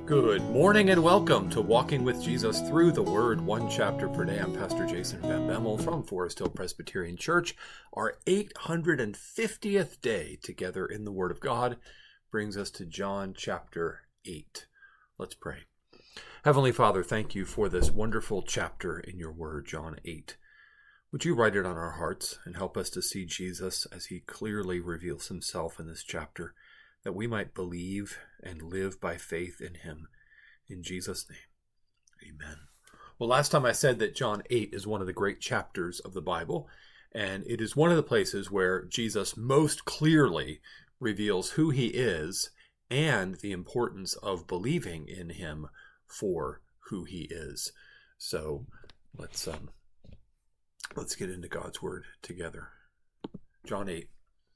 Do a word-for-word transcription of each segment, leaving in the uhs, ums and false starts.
Good morning and welcome to Walking with Jesus Through the Word, one chapter per day. I'm Pastor Jason Van Bemmel from Forest Hill Presbyterian Church. Our eight hundred fiftieth day together in the Word of God brings us to John chapter eight. Let's pray. Heavenly Father, thank you for this wonderful chapter in your Word, John eight. Would you write it on our hearts and help us to see Jesus as he clearly reveals himself in this chapter, that we might believe and live by faith in him. In Jesus' name, amen. Well, last time I said that John eight is one of the great chapters of the Bible, and it is one of the places where Jesus most clearly reveals who he is and the importance of believing in him for who he is. So let's um, let's get into God's word together. John eight.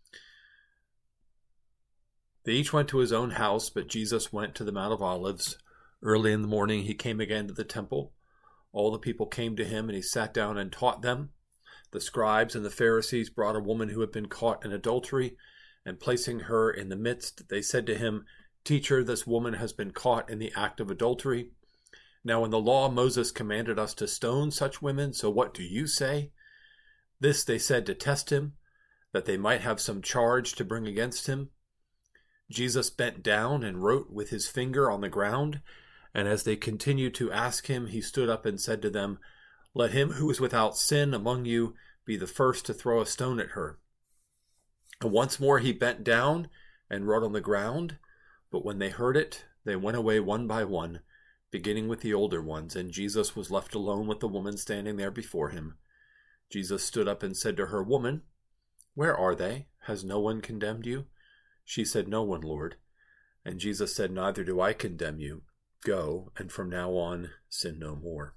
They each went to his own house, but Jesus went to the Mount of Olives. Early in the morning he came again to the temple. All the people came to him, and he sat down and taught them. The scribes and the Pharisees brought a woman who had been caught in adultery, and placing her in the midst, they said to him, "Teacher, this woman has been caught in the act of adultery. Now in the law Moses commanded us to stone such women, so what do you say?" This they said to test him, that they might have some charge to bring against him. Jesus bent down and wrote with his finger on the ground, and as they continued to ask him, he stood up and said to them, "Let him who is without sin among you be the first to throw a stone at her." And once more he bent down and wrote on the ground, but when they heard it, they went away one by one, beginning with the older ones, and Jesus was left alone with the woman standing there before him. Jesus stood up and said to her, "Woman, where are they? Has no one condemned you?" She said, "No one, Lord." And Jesus said, "Neither do I condemn you. Go, and from now on sin no more."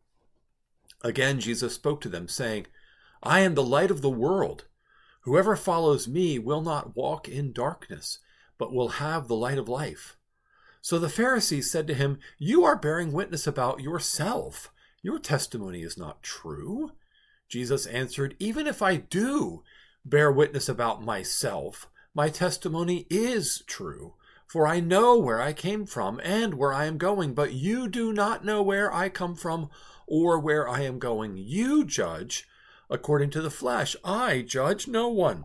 Again Jesus spoke to them, saying, "I am the light of the world. Whoever follows me will not walk in darkness, but will have the light of life." So the Pharisees said to him, "You are bearing witness about yourself. Your testimony is not true." Jesus answered, "Even if I do bear witness about myself, my testimony is true, for I know where I came from and where I am going, but you do not know where I come from or where I am going. You judge according to the flesh. I judge no one.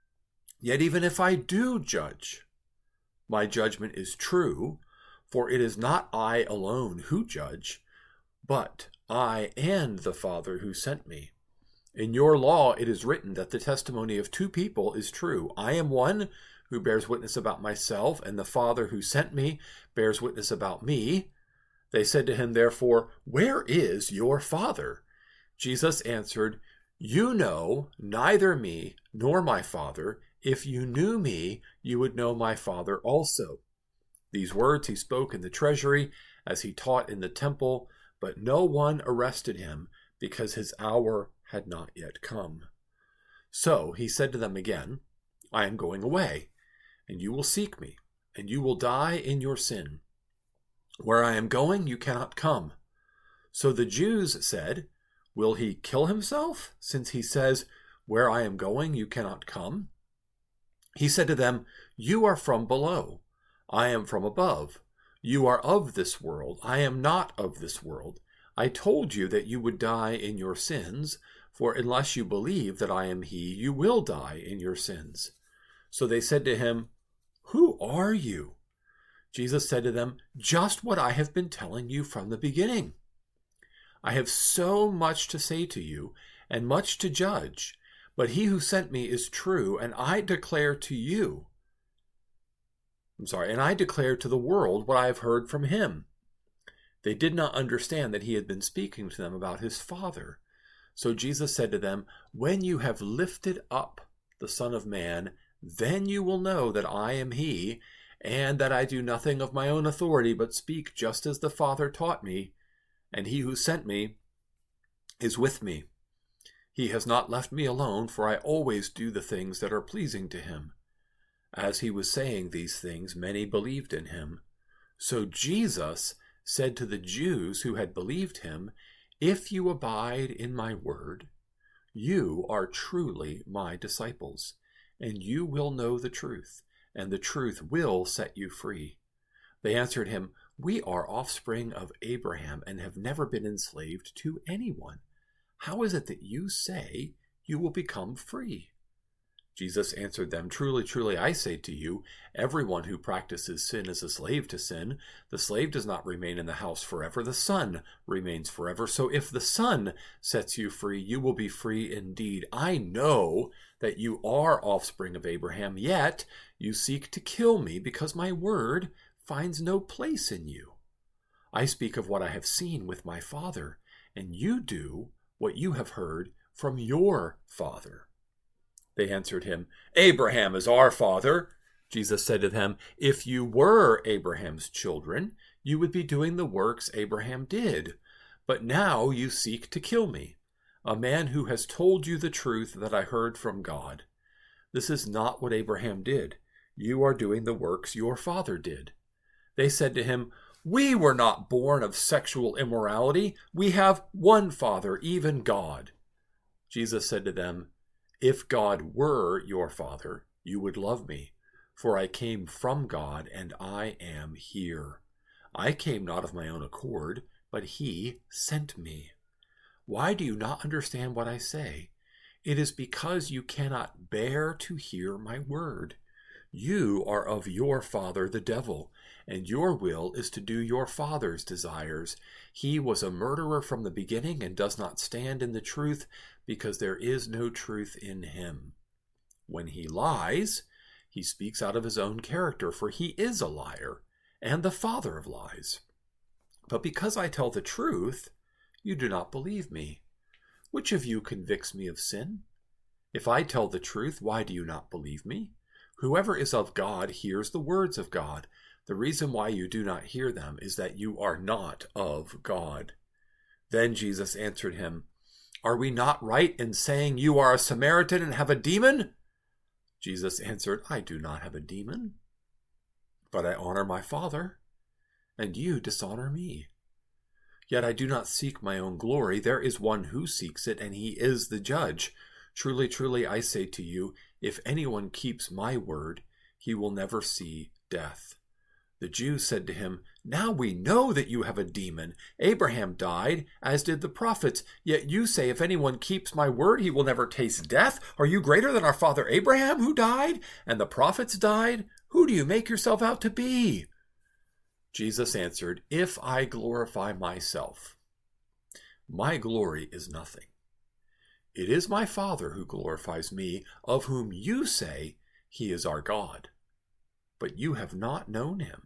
Yet even if I do judge, my judgment is true, for it is not I alone who judge, but I and the Father who sent me. In your law it is written that the testimony of two people is true. I am one who bears witness about myself, and the Father who sent me bears witness about me." They said to him, therefore, "Where is your Father?" Jesus answered, "You know neither me nor my Father. If you knew me, you would know my Father also." These words he spoke in the treasury as he taught in the temple, but no one arrested him because his hour had not yet come. So he said to them again, "I am going away, and you will seek me, and you will die in your sin. Where I am going, you cannot come." So the Jews said, "Will he kill himself, since he says, 'Where I am going, you cannot come'?" He said to them, "You are from below. I am from above. You are of this world. I am not of this world. I told you that you would die in your sins, for unless you believe that I am he, you will die in your sins." So they said to him, "Who are you?" Jesus said to them, "Just what I have been telling you from the beginning. I have so much to say to you, and much to judge, but he who sent me is true, and I declare to you, I'm sorry, and I declare to the world what I have heard from him." They did not understand that he had been speaking to them about his Father. So Jesus said to them, "When you have lifted up the Son of Man, then you will know that I am he, and that I do nothing of my own authority, but speak just as the Father taught me, and he who sent me is with me. He has not left me alone, for I always do the things that are pleasing to him." As he was saying these things, many believed in him. So Jesus said to the Jews who had believed him, "If you abide in my word, you are truly my disciples, and you will know the truth, and the truth will set you free." They answered him, We are offspring of Abraham and have never been enslaved to anyone. How is it that you say you will become free?" Jesus answered them, "Truly, truly, I say to you, everyone who practices sin is a slave to sin. The slave does not remain in the house forever. The Son remains forever. So if the Son sets you free, you will be free indeed. I know that you are offspring of Abraham, yet you seek to kill me because my word finds no place in you. I speak of what I have seen with my Father, and you do what you have heard from your father." They answered him, "Abraham is our father." Jesus said to them, "If you were Abraham's children, you would be doing the works Abraham did. But now you seek to kill me, a man who has told you the truth that I heard from God. This is not what Abraham did. You are doing the works your father did." They said to him, "We were not born of sexual immorality. We have one Father, even God." Jesus said to them, "If God were your Father, you would love me, for I came from God and I am here. I came not of my own accord, but he sent me. Why do you not understand what I say? It is because you cannot bear to hear my word. You are of your father the devil, and your will is to do your father's desires. He was a murderer from the beginning and does not stand in the truth, because there is no truth in him. When he lies, he speaks out of his own character, for he is a liar and the father of lies. But because I tell the truth, you do not believe me. Which of you convicts me of sin? If I tell the truth, why do you not believe me? Whoever is of God hears the words of God. The reason why you do not hear them is that you are not of God." Then Jesus answered him, "Are we not right in saying you are a Samaritan and have a demon?" Jesus answered, "I do not have a demon, but I honor my Father, and you dishonor me. Yet I do not seek my own glory. There is one who seeks it, and he is the judge. Truly, truly, I say to you, if anyone keeps my word, he will never see death." The Jews said to him, "Now we know that you have a demon. Abraham died, as did the prophets. Yet you say, if anyone keeps my word, he will never taste death. Are you greater than our father Abraham, who died, and the prophets died? Who do you make yourself out to be?" Jesus answered, "If I glorify myself, my glory is nothing. It is my Father who glorifies me, of whom you say he is our God. But you have not known him.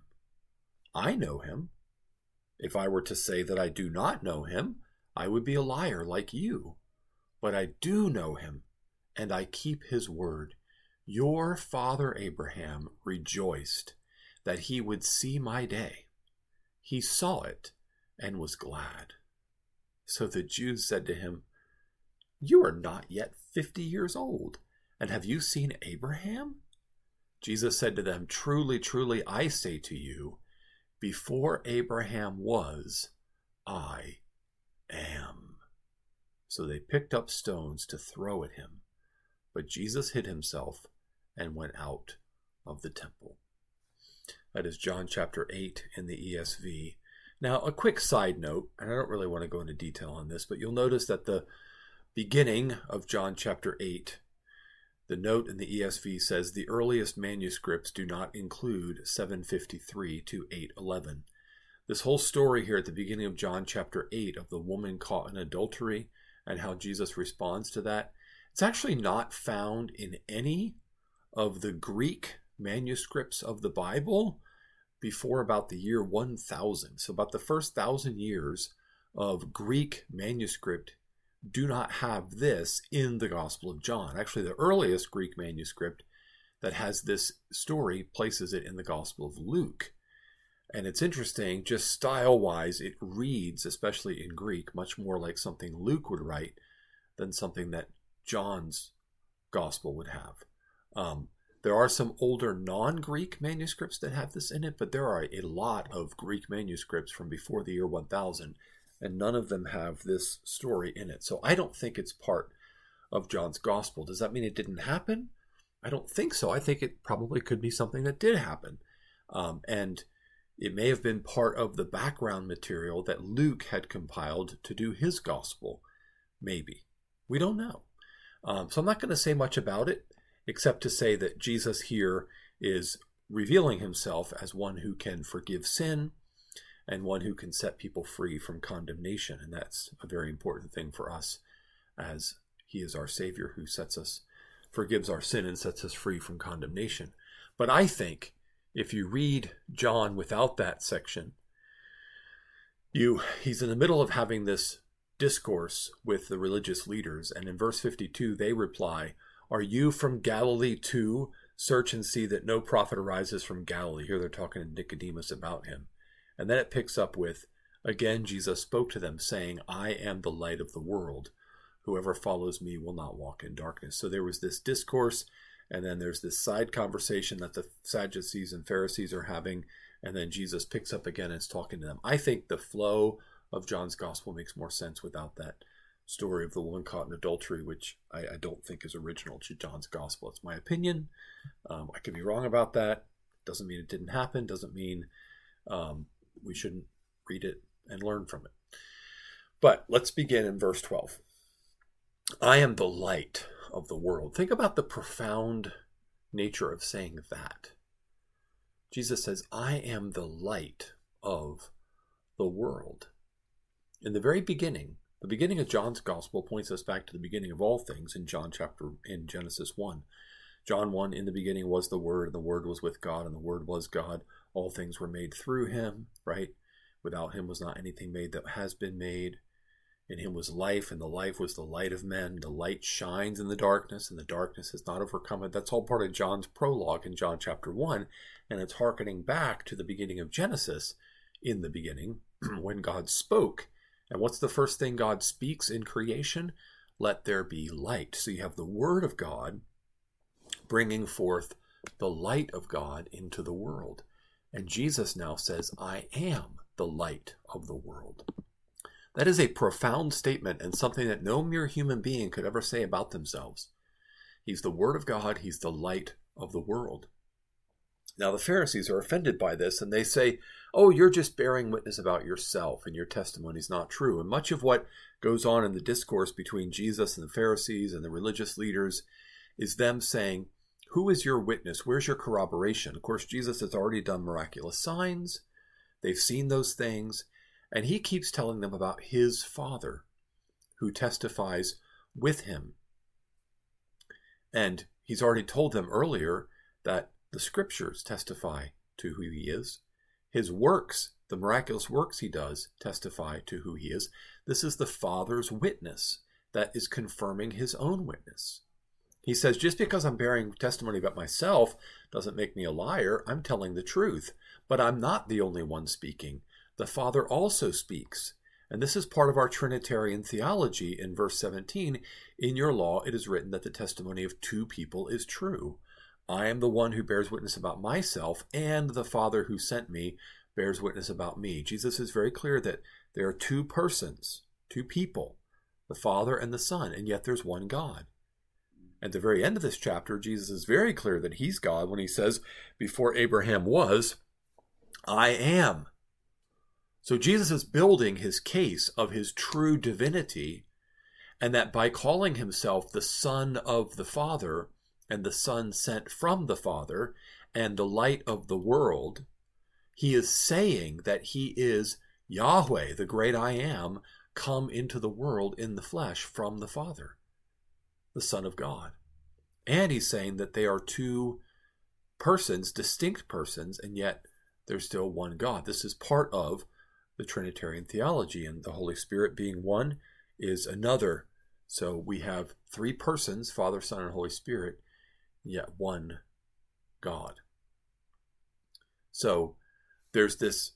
I know him. If I were to say that I do not know him, I would be a liar like you. But I do know him, and I keep his word. Your father Abraham rejoiced that he would see my day. He saw it and was glad." So the Jews said to him, "You are not yet fifty years old, and have you seen Abraham?" Jesus said to them, "Truly, truly, I say to you, before Abraham was, I am." So they picked up stones to throw at him, but Jesus hid himself and went out of the temple. That is John chapter eight in the E S V. Now, a quick side note, and I don't really want to go into detail on this, but you'll notice that the beginning of John chapter eight, the note in the E S V says the earliest manuscripts do not include seven fifty-three to eight eleven. This whole story here at the beginning of John chapter eight of the woman caught in adultery and how Jesus responds to that, it's actually not found in any of the Greek manuscripts of the Bible before about the year one thousand. So about the first thousand years of Greek manuscript do not have this in the Gospel of John. Actually, the earliest Greek manuscript that has this story places it in the Gospel of Luke. And it's interesting, just style-wise, it reads, especially in Greek, much more like something Luke would write than something that John's Gospel would have. Um, there are some older non-Greek manuscripts that have this in it, but there are a lot of Greek manuscripts from before the year one thousand, and none of them have this story in it. So I don't think it's part of John's Gospel. Does that mean it didn't happen? I don't think so. I think it probably could be something that did happen. Um, and It may have been part of the background material that Luke had compiled to do his gospel. Maybe. We don't know. Um, so I'm not going to say much about it, except to say that Jesus here is revealing himself as one who can forgive sin and one who can set people free from condemnation. And that's a very important thing for us, as he is our Savior who sets us, forgives our sin and sets us free from condemnation. But I think if you read John without that section, you he's in the middle of having this discourse with the religious leaders. And in verse fifty-two, they reply, "Are you from Galilee too? Search and see that no prophet arises from Galilee." Here they're talking to Nicodemus about him. And then it picks up with, "Again, Jesus spoke to them, saying, I am the light of the world. Whoever follows me will not walk in darkness." So there was this discourse, and then there's this side conversation that the Sadducees and Pharisees are having, and then Jesus picks up again and is talking to them. I think the flow of John's gospel makes more sense without that story of the woman caught in adultery, which I, I don't think is original to John's gospel. It's my opinion. Um, I could be wrong about that. Doesn't mean it didn't happen. Doesn't mean um, we shouldn't read it and learn from it. But let's begin in verse twelve. I am the light of the world. Think about the profound nature of saying that. Jesus says, I am the light of the world. In the very beginning, the beginning of John's gospel points us back to the beginning of all things in John chapter, in Genesis one. John one, in the beginning was the Word, and the Word was with God, and the Word was God. All things were made through him, right? Without him was not anything made that has been made. In him was life, and the life was the light of men. The light shines in the darkness, and the darkness has not overcome it. That's all part of John's prologue in John chapter one, and it's hearkening back to the beginning of Genesis. In the beginning, when God spoke. And what's the first thing God speaks in creation? Let there be light. So you have the Word of God bringing forth the light of God into the world. And Jesus now says, I am the light of the world. That is a profound statement and something that no mere human being could ever say about themselves. He's the Word of God. He's the light of the world. Now the Pharisees are offended by this, and they say, oh, you're just bearing witness about yourself, and your testimony is not true. And much of what goes on in the discourse between Jesus and the Pharisees and the religious leaders is them saying, who is your witness? Where's your corroboration? Of course, Jesus has already done miraculous signs. They've seen those things. And he keeps telling them about his Father, who testifies with him. And he's already told them earlier that the Scriptures testify to who he is. His works, the miraculous works he does, testify to who he is. This is the Father's witness that is confirming his own witness. He says, just because I'm bearing testimony about myself doesn't make me a liar. I'm telling the truth. But I'm not the only one speaking. The Father also speaks. And this is part of our Trinitarian theology in verse seventeen. In your law it is written that the testimony of two people is true. I am the one who bears witness about myself, and the Father who sent me bears witness about me. Jesus is very clear that there are two persons, two people, the Father and the Son, and yet there's one God. At the very end of this chapter, Jesus is very clear that he's God when he says, before Abraham was, I am. So Jesus is building his case of his true divinity, and that by calling himself the Son of the Father, and the Son sent from the Father, and the light of the world, he is saying that he is Yahweh, the great I am, come into the world in the flesh from the Father, the Son of God. And he's saying that they are two persons, distinct persons, and yet there's still one God. This is part of the Trinitarian theology, and the Holy Spirit being one is another. So we have three persons, Father, Son, and Holy Spirit, yet one God. So there's this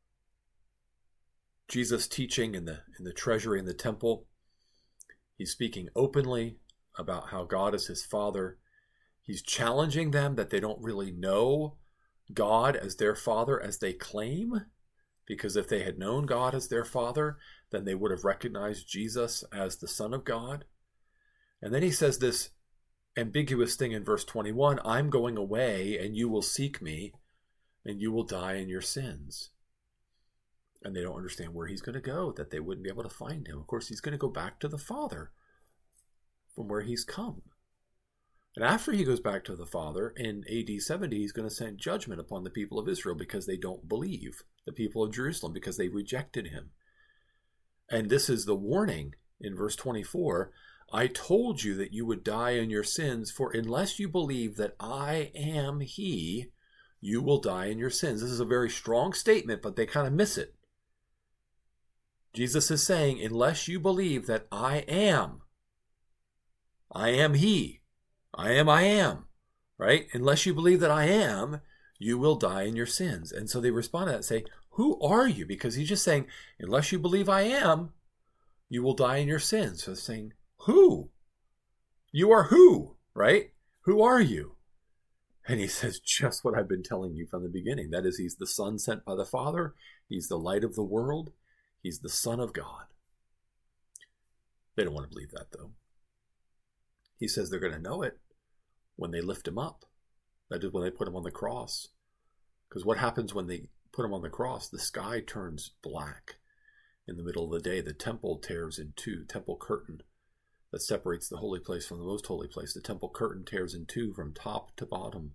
Jesus teaching in the in the treasury in the temple. He's speaking openly about how God is his Father. He's challenging them that they don't really know God as their Father as they claim, because if they had known God as their Father, then they would have recognized Jesus as the Son of God. And then he says this ambiguous thing in verse twenty-one, I'm going away and you will seek me. and you will die in your sins. And they don't understand where he's going to go, that they wouldn't be able to find him. Of course, he's going to go back to the Father from where he's come. And after he goes back to the Father in A D seventy, he's going to send judgment upon the people of Israel because they don't believe, the people of Jerusalem, because they rejected him. And this is the warning in verse twenty-four. I told you that you would die in your sins, for unless you believe that I am he, you will die in your sins. This is a very strong statement, but they kind of miss it. Jesus is saying, unless you believe that I am, I am he, I am, I am, right? Unless you believe that I am, you will die in your sins. And so they respond to that and say, who are you? Because he's just saying, unless you believe I am, you will die in your sins. So they're saying, who? You are who, right? Who are you? And he says, just what I've been telling you from the beginning. That is, he's the Son sent by the Father. He's the light of the world. He's the Son of God. They don't want to believe that, though. He says they're going to know it when they lift him up. That is, when they put him on the cross. Because what happens when they put him on the cross? The sky turns black. In the middle of the day, the temple tears in two, temple curtain that separates the holy place from the most holy place. The temple curtain tears in two from top to bottom.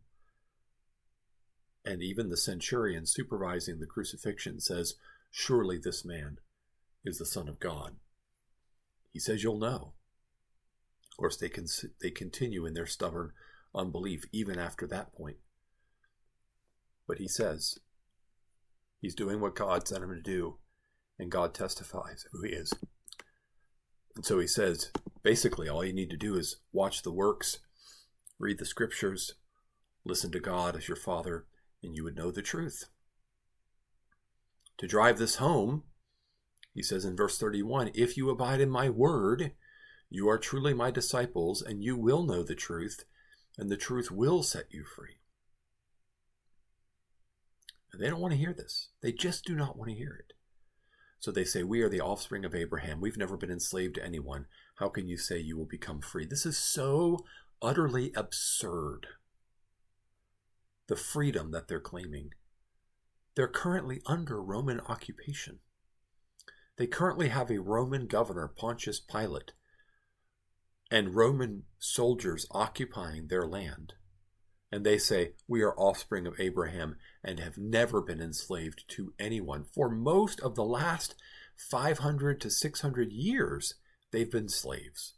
And even the centurion supervising the crucifixion says, surely this man is the Son of God. He says you'll know. Of course, they can they continue in their stubborn unbelief even after that point. But he says he's doing what God sent him to do, and God testifies who he is. And so he says, basically, all you need to do is watch the works, read the scriptures, listen to God as your Father, and you would know the truth. To drive this home, he says in verse thirty-one, if you abide in my word, you are truly my disciples, and you will know the truth, and the truth will set you free. And they don't want to hear this. They just do not want to hear it. So they say, we are the offspring of Abraham. We've never been enslaved to anyone. How can you say you will become free? This is so utterly absurd. The freedom that they're claiming. They're currently under Roman occupation. They currently have a Roman governor, Pontius Pilate, and Roman soldiers occupying their land. And they say, we are offspring of Abraham and have never been enslaved to anyone. For most of the last five hundred to six hundred years, they've been slaves.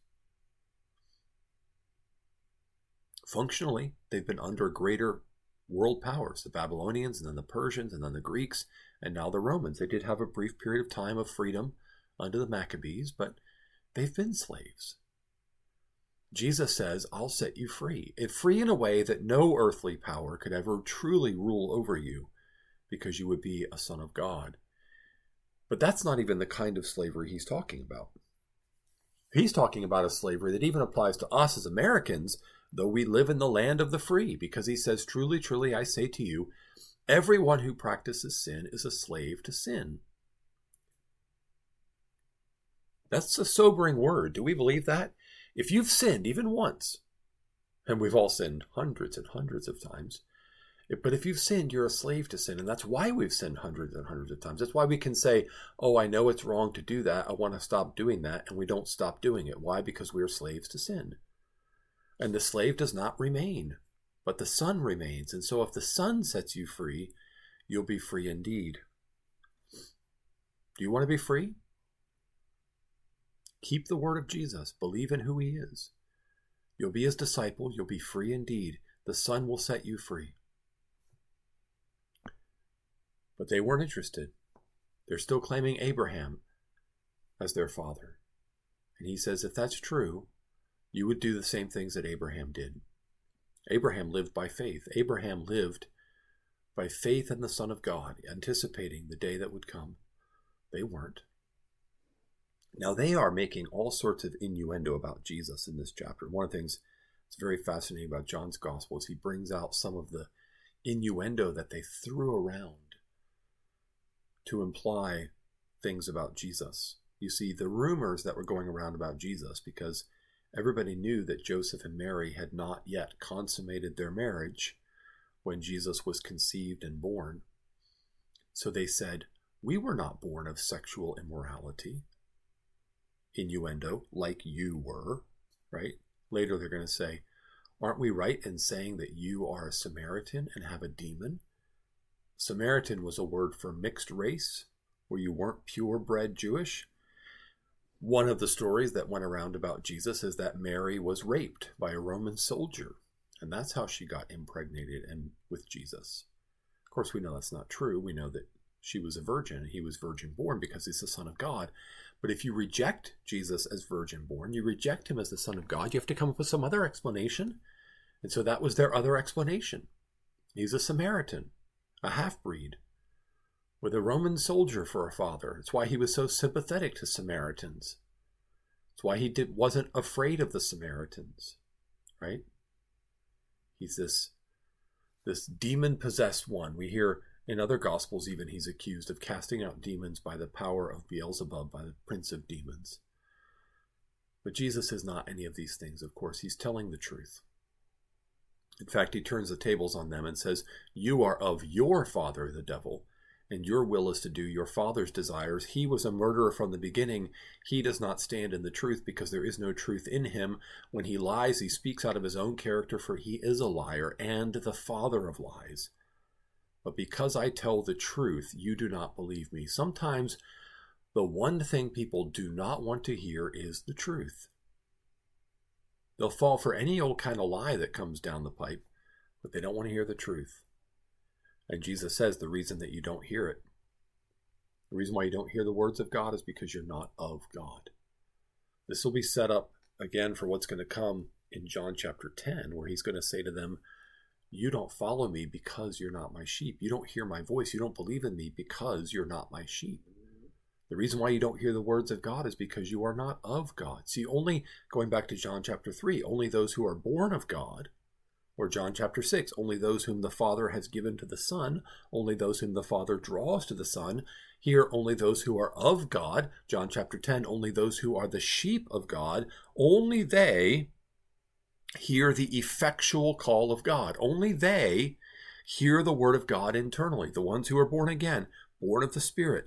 Functionally, they've been under greater world powers, the Babylonians and then the Persians and then the Greeks and now the Romans. They did have a brief period of time of freedom under the Maccabees, but they've been slaves. Jesus says, I'll set you free. It free in a way that no earthly power could ever truly rule over you, because you would be a son of God. But that's not even the kind of slavery he's talking about. He's talking about a slavery that even applies to us as Americans, though we live in the land of the free, because he says, truly, truly, I say to you, everyone who practices sin is a slave to sin. That's a sobering word. Do we believe that? If you've sinned even once, and we've all sinned hundreds and hundreds of times, but if you've sinned, you're a slave to sin. And that's why we've sinned hundreds and hundreds of times. That's why we can say, oh, I know it's wrong to do that. I want to stop doing that. And we don't stop doing it. Why? Because we are slaves to sin. And the slave does not remain, but the Son remains. And so if the Son sets you free, you'll be free indeed. Do you want to be free? Keep the word of Jesus. Believe in who he is. You'll be his disciple. You'll be free indeed. The Son will set you free. But they weren't interested. They're still claiming Abraham as their father. And he says, if that's true, you would do the same things that Abraham did. Abraham lived by faith. Abraham lived by faith in the Son of God, anticipating the day that would come. They weren't. Now, they are making all sorts of innuendo about Jesus in this chapter. One of the things that's very fascinating about John's gospel is he brings out some of the innuendo that they threw around to imply things about Jesus. You see, the rumors that were going around about Jesus, because everybody knew that Joseph and Mary had not yet consummated their marriage, when Jesus was conceived and born. So they said, we were not born of sexual immorality. Innuendo, like you were, right? Later they're going to say, aren't we right in saying that you are a Samaritan and have a demon? Samaritan was a word for mixed race, where you weren't purebred Jewish. One of the stories that went around about Jesus is that Mary was raped by a Roman soldier, and that's how she got impregnated and with Jesus. Of course, we know that's not true. We know that she was a virgin, and he was virgin born because he's the Son of God. But if you reject Jesus as virgin born, you reject him as the Son of God, you have to come up with some other explanation. And so that was their other explanation. He's a Samaritan, a half-breed, with a Roman soldier for a father. It's why he was so sympathetic to Samaritans. It's why he did, wasn't afraid of the Samaritans, right? He's this, this demon-possessed one. We hear in other Gospels even he's accused of casting out demons by the power of Beelzebub, by the prince of demons. But Jesus is not any of these things, of course. He's telling the truth. In fact, he turns the tables on them and says, you are of your father, the devil, and your will is to do your father's desires. He was a murderer from the beginning. He does not stand in the truth because there is no truth in him. When he lies, he speaks out of his own character, for he is a liar and the father of lies. But because I tell the truth, you do not believe me. Sometimes the one thing people do not want to hear is the truth. They'll fall for any old kind of lie that comes down the pipe, but they don't want to hear the truth. And Jesus says the reason that you don't hear it, the reason why you don't hear the words of God is because you're not of God. This will be set up again for what's going to come in John chapter ten, where he's going to say to them, you don't follow me because you're not my sheep. You don't hear my voice. You don't believe in me because you're not my sheep. The reason why you don't hear the words of God is because you are not of God. See, only, going back to John chapter three, only those who are born of God, or John chapter six, only those whom the Father has given to the Son, only those whom the Father draws to the Son. Here, only those who are of God. John chapter ten, only those who are the sheep of God, only they hear the effectual call of God. Only they hear the word of God internally. The ones who are born again, born of the Spirit,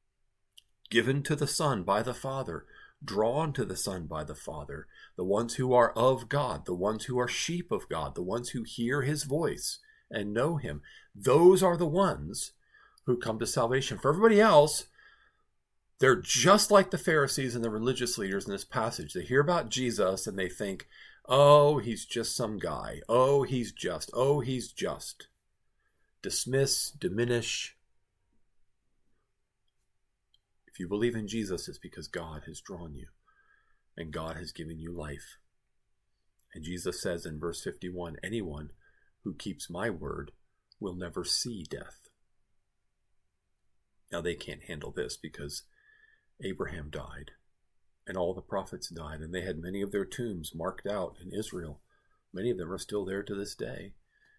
given to the Son by the Father, drawn to the Son by the Father, the ones who are of God, the ones who are sheep of God, the ones who hear his voice and know him. Those are the ones who come to salvation. For everybody else, they're just like the Pharisees and the religious leaders in this passage. They hear about Jesus and they think, oh, he's just some guy. Oh, he's just. Oh, he's just. Dismiss, diminish. If you believe in Jesus, it's because God has drawn you and God has given you life. And Jesus says in verse fifty-one, anyone who keeps my word will never see death. Now they can't handle this because Abraham died and all the prophets died, and they had many of their tombs marked out in Israel. Many of them are still there to this day.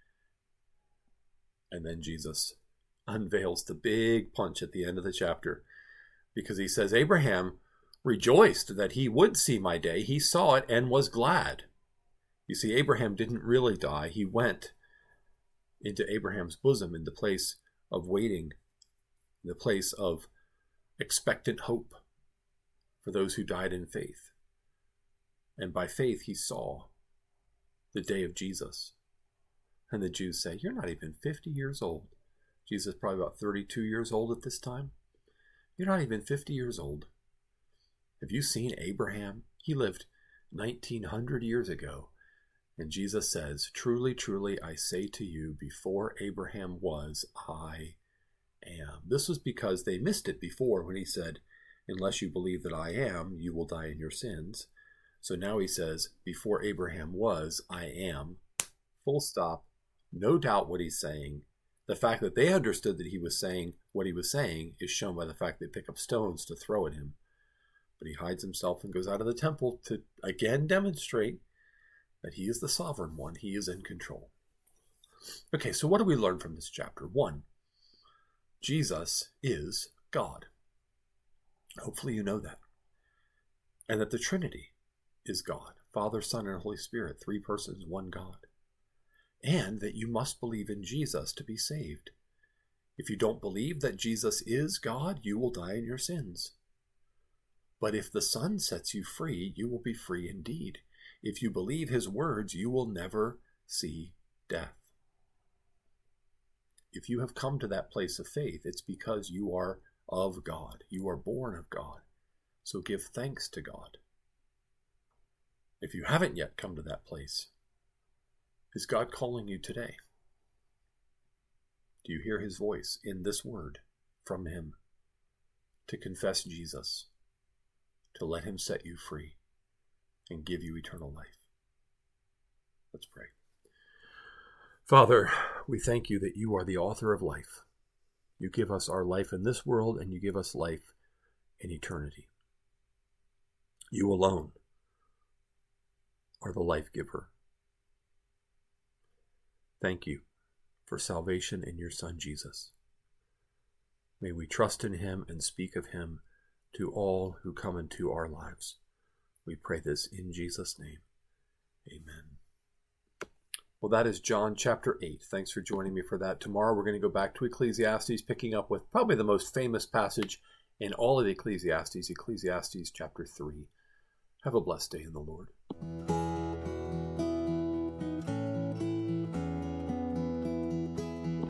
And then Jesus unveils the big punch at the end of the chapter, because he says, Abraham rejoiced that he would see my day. He saw it and was glad. You see, Abraham didn't really die. He went into Abraham's bosom in the place of waiting, in the place of expectant hope for those who died in faith. And by faith, he saw the day of Jesus. And the Jews say, you're not even fifty years old. Jesus is probably about thirty-two years old at this time. You're not even fifty years old. Have you seen Abraham? He lived nineteen hundred years ago. And Jesus says, truly, truly, I say to you, before Abraham was, I am. This was because they missed it before when he said, unless you believe that I am, you will die in your sins. So now he says, before Abraham was, I am. Full stop. No doubt what he's saying. The fact that they understood that he was saying what he was saying is shown by the fact they pick up stones to throw at him. But he hides himself and goes out of the temple to again demonstrate that he is the sovereign one. He is in control. Okay, so what do we learn from this chapter? One, Jesus is God. Hopefully you know that. And that the Trinity is God. Father, Son, and Holy Spirit. Three persons, one God. and that you must believe in Jesus to be saved. If you don't believe that Jesus is God, you will die in your sins. But if the Son sets you free, you will be free indeed. If you believe his words, you will never see death. If you have come to that place of faith, it's because you are of God. You are born of God. So give thanks to God. If you haven't yet come to that place, is God calling you today? Do you hear his voice in this word from him to confess Jesus, to let him set you free and give you eternal life? Let's pray. Father, we thank you that you are the author of life. You give us our life in this world, and you give us life in eternity. You alone are the life giver. Thank you for salvation in your Son, Jesus. May we trust in him and speak of him to all who come into our lives. We pray this in Jesus' name. Amen. Well, that is John chapter eight. Thanks for joining me for that. Tomorrow we're going to go back to Ecclesiastes, picking up with probably the most famous passage in all of Ecclesiastes, Ecclesiastes chapter three. Have a blessed day in the Lord.